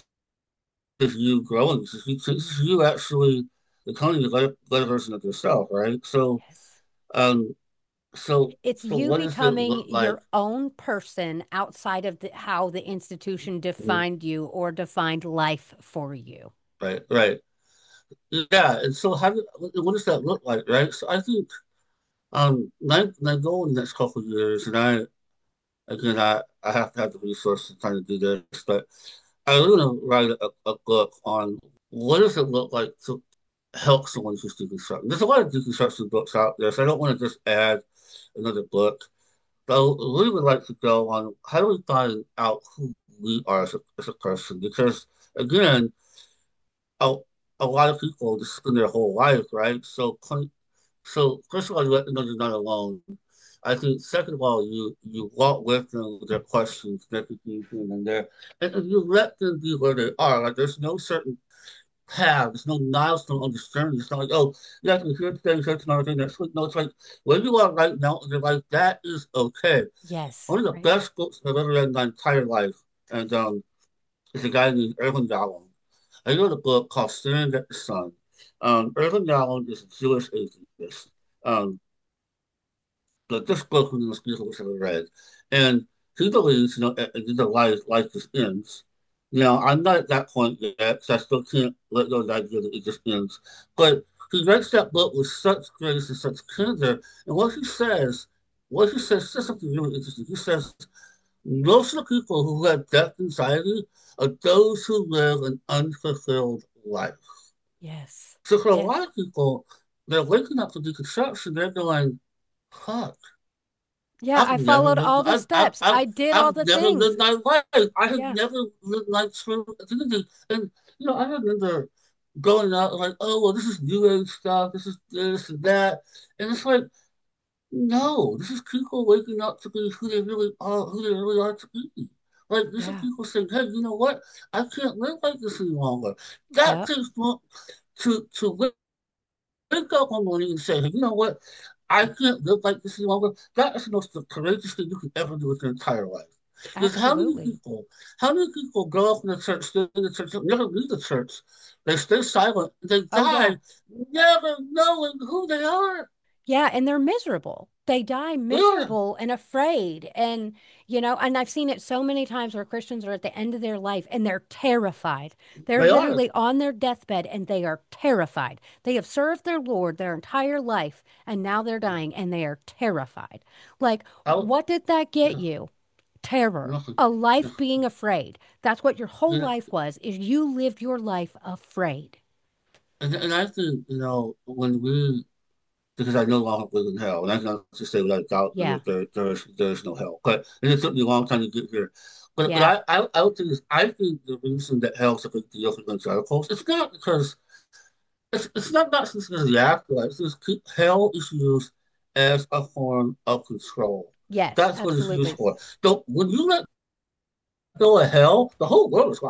is you growing. This is you, this is you actually becoming a better, better version of yourself. Right? So, Yes. um, so, It's so you what does it becoming look like? your own person outside of the, how the institution defined you or defined life for you. Right, right. Yeah, and so how do, what does that look like, right? So I think um, I, I go in the next couple of years, and I again I, I have to have the resources to kind of do this, but I really want to write a, a book on what does it look like to help someone who's deconstructing. There's a lot of deconstruction books out there, so I don't want to just add another book. But I really would like to go on how do we find out who we are as a, as a person, because again, a, a lot of people just spend their whole life, right? So, so first of all, you let them know you're not alone. I think second of all, you you walk with them with their questions, their confusion, and their and, and you let them be where they are. Like there's no certain path, there's no milestone on this journey. It's not like, oh, you have to be here today, here tomorrow, day next week. No, it's like where you are right now in your life, that is okay. Yes. One of the Right. best books I've ever read in my entire life, and um, it's a guy named Irvin Yalom. I wrote a book called Staring at the Sun. Um, Irvin Yalom is a Jewish atheist. Um, but this book was the most beautiful book I've ever read. And he believes, you know, at the end of life, life just ends. You know, I'm not at that point yet, because I still can't let go of the idea that it just ends. But he writes that book with such grace and such candor. And what he says, what he says, says something really interesting. He says, most of the people who have death anxiety are those who live an unfulfilled life. Yes. So for a lot Yes. of people, they're waking up to deconstruction, they're going, fuck, Yeah, I've I never followed lived, all the I've, I've, steps. I've, I did all I've the never things. lived my life. I have Yeah. never lived my true identity. And, you know, I remember going out like, oh, well, this is new age stuff, this is this and that. And it's like, no, this is people waking up to be who they really are, who they really are to be. Like, these are Yeah. people saying, hey, you know what? I can't live like this any longer. That Yep. takes one to, to wake up one morning and say, hey, you know what? I can't live like this any longer. That is the most courageous thing you can ever do with your entire life. Because how many Absolutely. people, how many people grow up in the church, stay in the church, never leave the church, they stay silent, they Oh, yeah. die, never knowing who they are. Yeah, and they're miserable. They die Yeah, miserable and afraid. And, you know, and I've seen it so many times where Christians are at the end of their life and they're terrified. They're they are. literally on their deathbed and they are terrified. They have served their Lord their entire life and now they're dying and they are terrified. Like, I, what did that get yeah, you? Terror, nothing. a Yeah, life being afraid. That's what your whole yeah. life was, is you lived your life afraid. And, and I think, you know, when we, because I no longer live in hell, and I can just say without a doubt Yeah. that there, there, is, there is no hell. But and it took me a long time to get here. But but Yeah. I, I, I would think this, I think the reason that hell is a big deal for evangelicals, it's not because, it's, it's not, not since the afterlife, it's just keep, hell is used as a form of control. Yes, That's what it's used absolutely. for. So when you let go of hell, the whole world is wide open.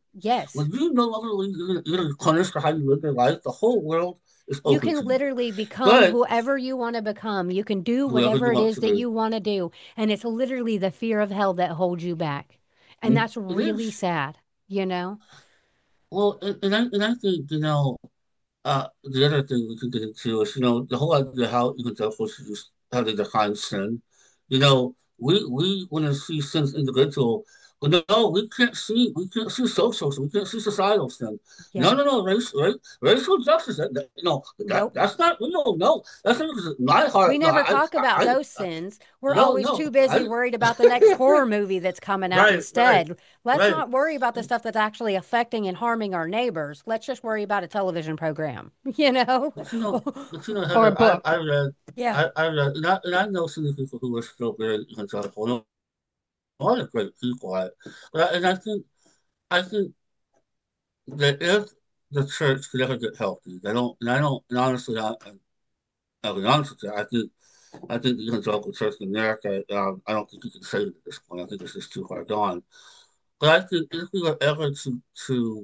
Yes. When you no longer you're, you're gonna punish for how you live your life, the whole world is You open can to you. literally become But whoever you want to become. You can do whoever whatever you it want is to that be, you want to do. And it's literally the fear of hell that holds you back. And mm, that's it really is. sad, you know? Well, and, and I and I think you know. Uh, the other thing we can get into is, you know, the whole idea how evangelicals just how they define sin. You know, we we want to see sin as individual, but no, we can't see we can't see social sin, we can't see societal sin. No, Yeah. no, no, race, race, racial justice. That, that, no, that Nope. that's not. No, no, that's not because my We heart. No, never I, talk I, about I, those I sins. We're no, always too no, busy I. worried about the next horror movie that's coming out Right, right, instead. Let's right. not worry about the stuff that's actually affecting and harming our neighbors. Let's just worry about a television program, you know? But you know, but you know, Or a Heather, I I book. read. Yeah. I, I read, and I, and I know some of the people who are still very evangelical. All the great people. I, but I, and I think I think that if the church could ever get healthy, they don't. And I don't. And honestly, I, I'll be honest with you. I think I think the evangelical church in America. Um, I don't think you can save it at this point. I think it's just too far gone. But I think if we were ever to to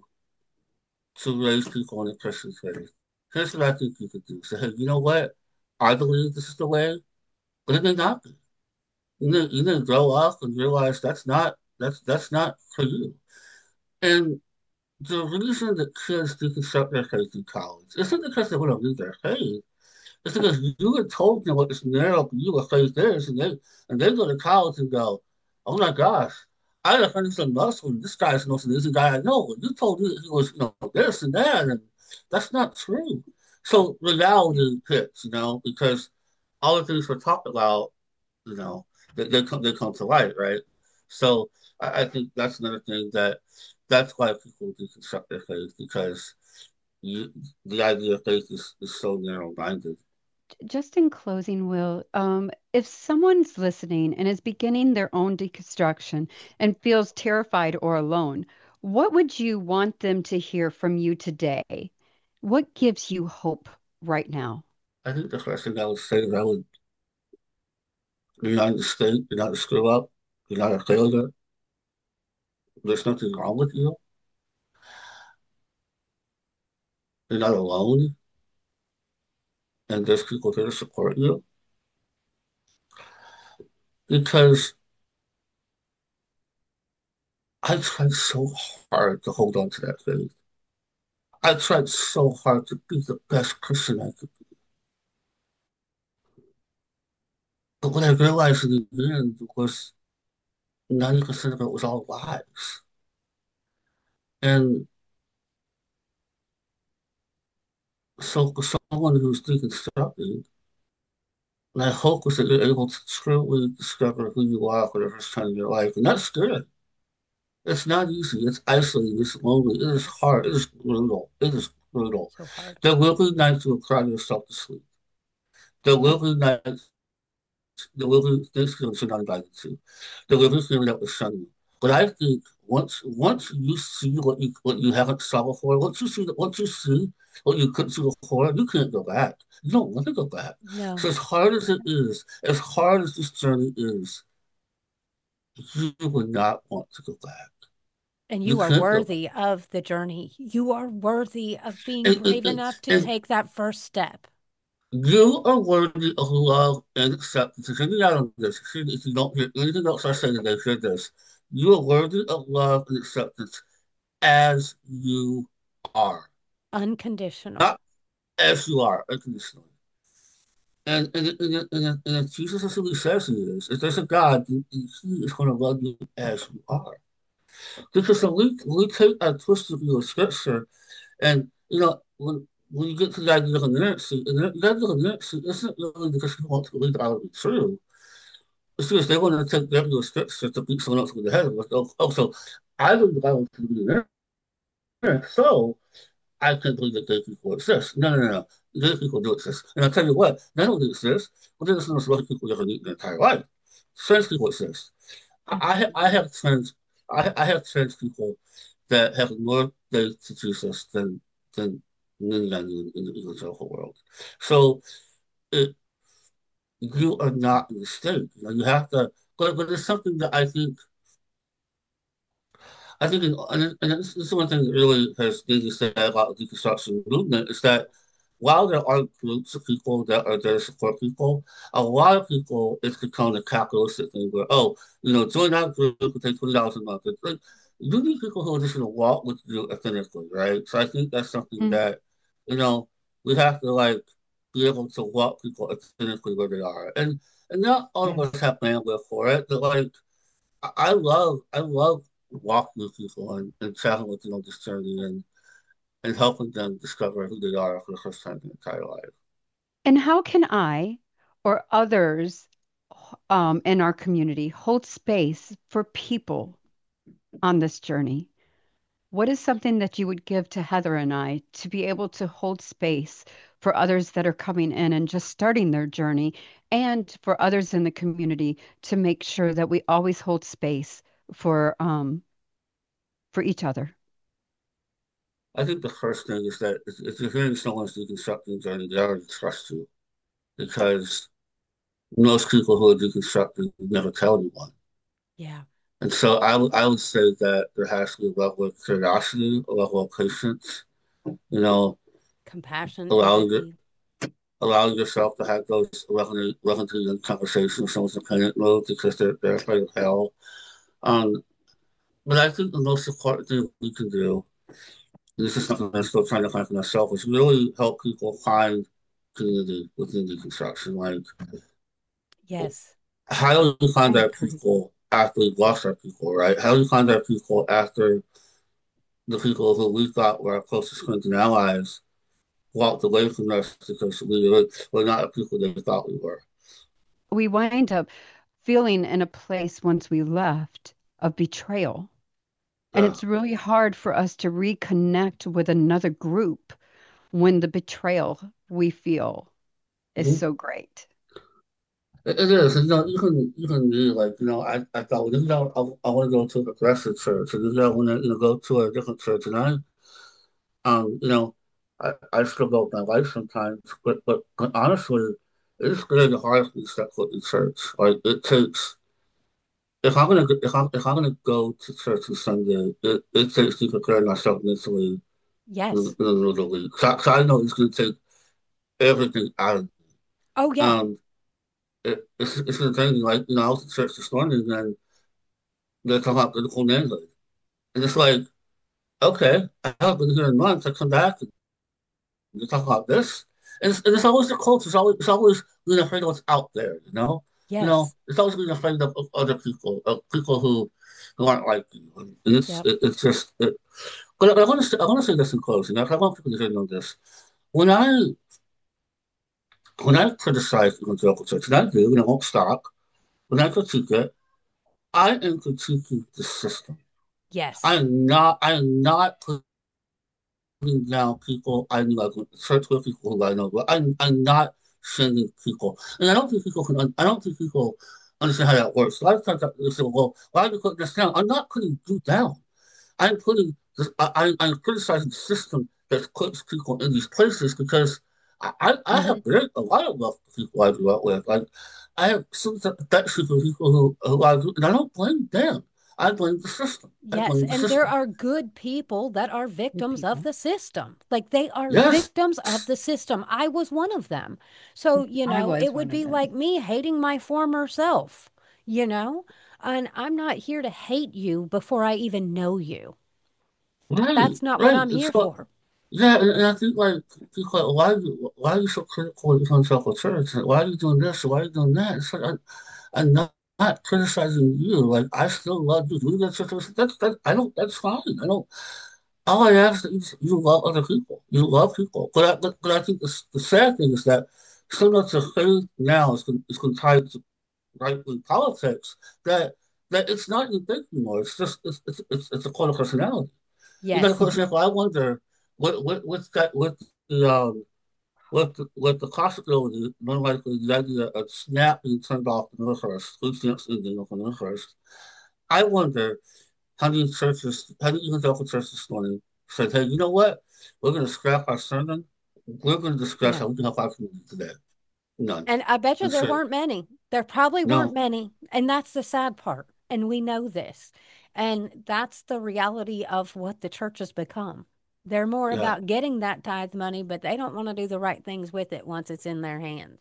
to raise people in the Christian faith, here's what I think you could do. Say, hey, you know what? I believe this is the way, but it may not be. You may, you may grow up and realize that's not that's that's not for you. And the reason that kids deconstruct their faith in college isn't because they want to lose their faith. It's because you were told them what this narrow view of faith is, and they and they go to college and go, "Oh my gosh, I had a friend who's a Muslim. This guy's the most amazing guy I know. You told me he was, you know, this and that, and that's not true." So reality hits, you know, because all the things we're talking about, you know, they, they come they come to light, right? So I, I think that's another thing that that's why people deconstruct their faith because you, the idea of faith is, is so narrow minded. Just in closing, Will, um, if someone's listening and is beginning their own deconstruction and feels terrified or alone, what would you want them to hear from you today? What gives you hope right now? I think the first thing I would say is I would you're not a mistake, you're not a screw up, you're not a failure. There's nothing wrong with you. You're not alone, and there's people there to support you. Because I tried so hard to hold on to that faith. I tried so hard to be the best Christian I could be. But what I realized in the end was ninety percent of it was all lies. And so for someone who's deconstructing, my hope was that you're able to truly discover who you are for the first time in your life. And that's good. It's not easy. It's isolating. It's lonely. It is Yes. hard. It is brutal. It is brutal. So hard. There will be nights you'll cry yourself to sleep. There will be nights, there will be things you're not invited to. There will be feeling that will shun you. But I think once once you see what you what you haven't saw before, once you see that once you see what you couldn't see before, you can't go back. You don't want to go back. So No. as hard as it is, as hard as this journey is, you would not want to go back. And You you are can't go back. worthy of the journey. You are worthy of being And, and, brave and, enough to and take that first step. you are worthy of love and acceptance. If you out on this, if you don't hear anything else I say today, hear this. You are worthy of love and acceptance as you are, Unconditional. not as you are, unconditionally. And and, and, and, and, and if Jesus is who he says he is, if there's a God, he is going to love you as you are. Because when we, when we take a twisted view of scripture, and, you know, when when you get to the idea of inerrancy, the idea of inerrancy isn't really because you want to believe the Bible to be true. It's because they want to take their view of scripture to beat someone else over the head with. Oh, oh, so I believe the Bible to be inerrant, so I can't believe that gay people exist. No, no, no, no. Gay people do exist. And I'll tell you what, not only exist, but there's no other people ever meet in their entire life. Trans people exist. I, I, I have trans, I, I have trans people that have more faith to Jesus than than many I knew in the evangelical world. So it, you are not a mistake. You know, you have to, but but it's something that I think I think, and, and this is one thing that really has made me say about the deconstruction movement is that while there are groups of people that are there to support people, a lot of people, it's become a capitalistic thing where, oh, you know, join that group and take twenty dollars a month. It's like, you need people who are just going to walk with you authentically, right? So I think that's something Mm, that, you know, we have to like be able to walk people authentically where they are. And and not all of yes. us have bandwidth for it, but like, I I love I love walking with people and, and traveling with them on this journey and, and helping them discover who they are for the first time in their entire life. And how can I or others um, in our community hold space for people on this journey? What is something that you would give to Heather and I to be able to hold space for others that are coming in and just starting their journey, and for others in the community to make sure that we always hold space for um for each other? I think the first thing is that if, if you're hearing someone's deconstructing journey, they already trust you because most people who are deconstructing never tell anyone. Yeah. And so I would I would say that there has to be a level of curiosity, a level of patience, you know, Compassion, allowing your, empathy. allowing yourself to have those eleven, eleven to young conversations with someone's independent mode because they're, they're afraid of hell. Um, but I think the most important thing we can do, and this is something I'm still trying to find for myself, is really help people find community within deconstruction. Like, Yes, how do we I find our agree. people after we've lost our people, right? How do we find our people after the people who we thought were our closest friends and allies walked away from us because we were, were not the people they thought we were? We wind up feeling in a place once we left of betrayal. And Yeah. it's really hard for us to reconnect with another group when the betrayal we feel is Mhm. so great. It, it is. And, you know, even even me, like, you know, I, I thought, well, you know, I, I want to go to a progressive church, and you know, I want to, you know, go to a different church, and I, um, you know, I, I still go with my wife sometimes, but but, but honestly, it's really hard for me to step foot in church. Like, it takes if I'm gonna go- if I'm if I'm gonna go to church on Sunday, it, it takes me preparing myself mentally in, yes. in the middle of the week. So, so I know it's gonna take everything out of me. Oh, yeah. Um, it, it's it's the thing like you know I was at church this morning and they're talking about biblical manhood, and it's like okay, I haven't been here in months. I come back and they talk about this, and it's, and it's always the culture. It's always it's always being afraid of what's out there. You know, you know, Yes. it's always being afraid of, of other people, of people who who aren't like you, and it's Yep. it, it's just. It, but I want to say, I want to say this in closing. I want people to hear know this. When I when I criticize evangelical church, and I do, and I won't stop. When I critique it, I am critiquing the system. I Yes. am not. I am not putting down people I knew. I went to church with people who I know. But I'm. I'm not shaming people, and I don't think people can. I don't think people understand how that works. A lot of times they say, "Well, why are you putting this down?" I'm not putting you down. I'm putting this, I, I, am criticizing the system that puts people in these places because I, I, I Hmm. have very, a lot of love for people I grew up with. Like I have some affection for people who, who I grew, and I don't blame them. I blame the system. I Yes, blame the and there system. are good people that are Good victims of people. the system. Like they are Yes. victims of the system. I was one of them. So, you I know, was it would one of be like them. me hating my former self, you know? And I'm not here to hate you before I even know you. Right. That's not what Right. I'm And here so, for. yeah, and, and I think like people are like, why are you why are you so critical of yourself with church? Like, why are you doing this? Why are you doing that? It's like I, I'm not, not criticizing you. Like I still love you. You get church. That's that. I don't. That's fine. I don't. All I ask is that you, you love other people. You love people. But I, but, but I think the, the sad thing is that similar to faith now is is tied to right wing politics that that it's not even big anymore. It's just it's it's it's, it's a cult of personality. You know, for Yes. Mhm. example, I wonder what what what's that with the um with the, with the possibility, more likely the idea of SNAP being turned off in the first, food stamps ending off in the first. I wonder how many churches, how many evangelical churches this morning said, hey, you know what? We're going to scrap our sermon. We're going to discuss how No. we can help our community today. None. And I bet you That's there it. weren't many. There probably weren't No. many. And that's the sad part. And we know this. And that's the reality of what the church has become. They're more Yeah, about getting that tithe money, but they don't want to do the right things with it once it's in their hands.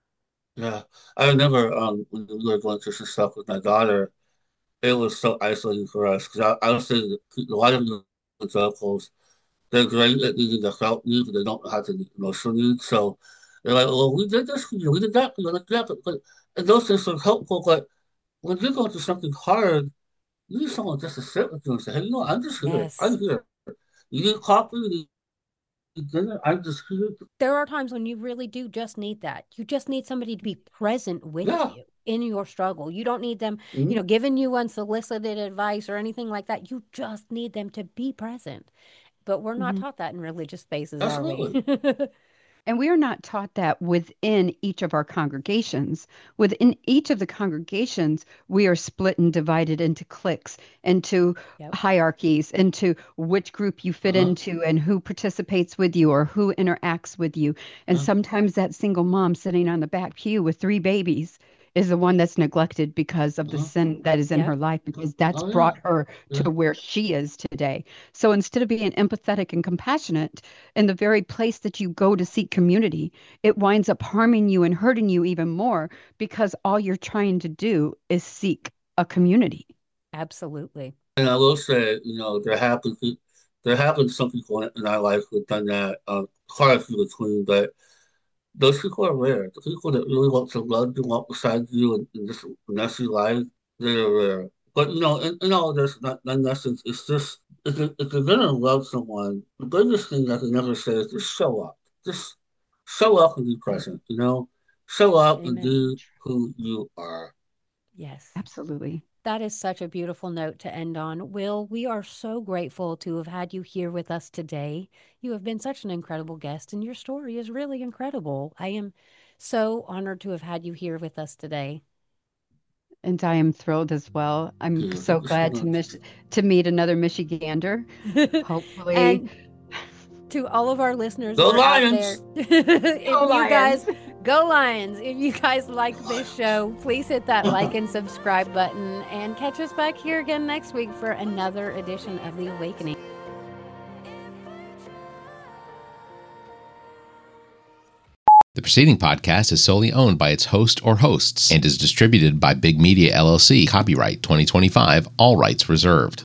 yeah. I remember um, when we were going through some stuff with my daughter, it was so isolating for us because I, I was saying that a lot of the evangelicals, they're great at meeting the felt needs, but they don't know how to meet emotional needs. So they're like, well, we did this for you, we did that for you, like that. But, but, and those things are helpful, but when you're going through something hard, you need someone just to sit with you and say, hey, you know, I'm just here. I'm Yes. here. You need coffee, you need dinner, I'm just here. There are times when you really do just need that. You just need somebody to be present with Yeah. you in your struggle. You don't need them, you Mhm. know, giving you unsolicited advice or anything like that. You just need them to be present. But we're not Mhm. taught that in religious spaces, are we? Absolutely. And we are not taught that within each of our congregations. Within each of the congregations, we are split and divided into cliques, into Yep. hierarchies, into which group you fit Uh-huh. into and who participates with you or who interacts with you. And Uh-huh. sometimes that single mom sitting on the back pew with three babies is the one that's neglected because of the Uh-huh. sin that is in Yep. her life, because that's Oh, yeah. brought her Yeah. to where she is today. So instead of being empathetic and compassionate, in the very place that you go to seek community, it winds up harming you and hurting you even more because all you're trying to do is seek a community. Absolutely. And I will say, you know, there have been pe- there have been some people in our life who've done that, um, quite a few between, but those people are rare. The people that really want to love you, walk beside you in, in this messy life, they're rare. But you know, in, in all this, not, in essence, it's just if, you, if you're gonna love someone, the biggest thing I can never say is just show up. Just show up and be Yep. present. You know, show up and Amen. be who you are. Yes. Absolutely. That is such a beautiful note to end on. Will, we are so grateful to have had you here with us today. You have been such an incredible guest, and your story is really incredible. I am so honored to have had you here with us today. And I am thrilled as well. I'm Yeah, so thank you so glad to much. miss to meet another Michigander. Hopefully, And to all of our listeners Go that are out there, Lions! if go you guys Lions. go Lions, if you guys like this show, please hit that like Go and subscribe button and catch us back here again next week for another edition of The Awakening. The preceding podcast is solely owned by its host or hosts and is distributed by Big Media L L C. Copyright twenty twenty-five, all rights reserved.